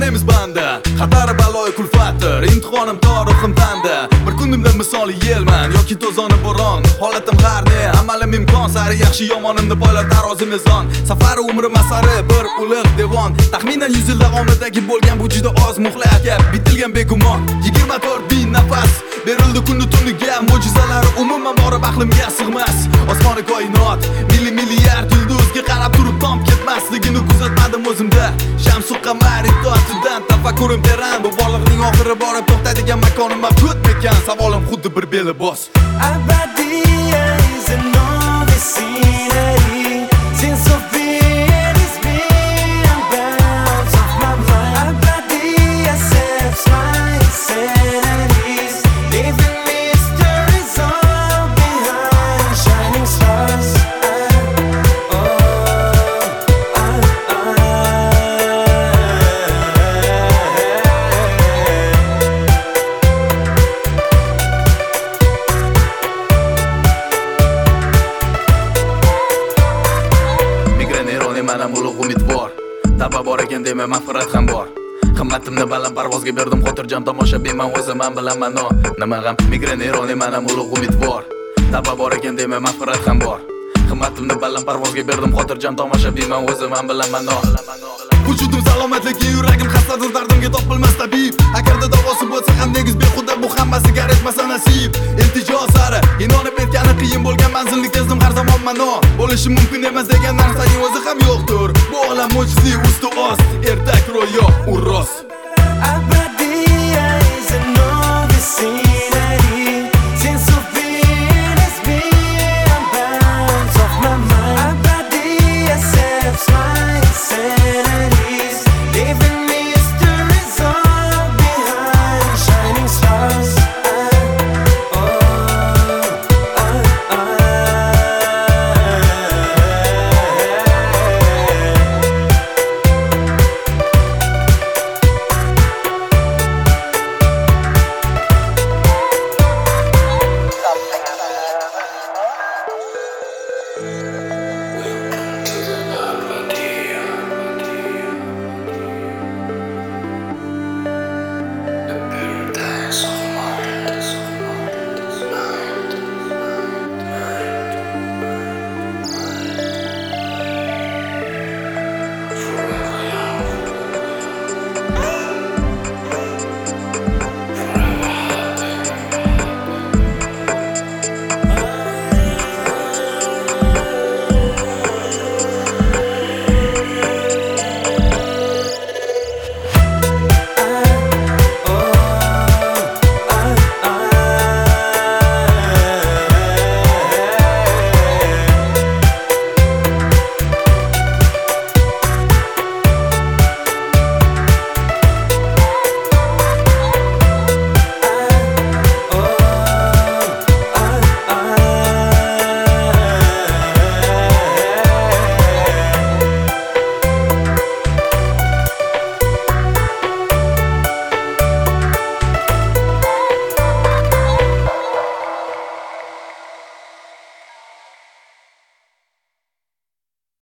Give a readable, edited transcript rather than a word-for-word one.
nemiz banda xatari baloyi kulfatdir imtihonim tarixim tanda bir kunimda misoli yelman yoki to'zoni bo'ron holatim har ne amalim imkon sari yaxshi yomonimni poylar tarozi mezon safari umrim asari bir ulug' devon taxminan 100 yil davomidagi bo'lgan bu juda oz muhlat gap bitilgan begumon 24 bin nafas berildi kunni tuniga mo'jizalar umuman borib aqlimga sig'mas osmoni koinot milliard yulduzga qarab turib tom ketmasligini kuzatmadim o'zimda shamsu qamar itoatidan tafakkurim teran bu borliqning oxiri borib to'xtaydigan makonim mavjud ekan savolim xuddi bir belibos Abadiya is a novice scenery since of being is being bounce off my mind Abadiya sets my insanities leaving mysteries all behind shining stars Manam ulug' umid bor taba bor ekan dema mag'firat ham bor qimmatimni baland parvozga berdim xotirjam tomoshabinman o'ziman bilaman nima g'am migren eroni manam ulug' umid bor taba bor ekan dema mag'firat ham bor qimmatimni baland parvozga berdim xotirjam tomoshabinman o'ziman bilaman vujudim salomatligi yuragim xastadir dardimga topilmas tabib agarda davosi bo'lsa ham negiz behuda bu hammasiga etmasa nasib iltijo sari inonib etgani qiyin bo'lgan manzilni kezdim har zamon mano bo'lishi mumkin emas degan narsaning o'zi ham yo'qdir bu olam mo'jizi usti ost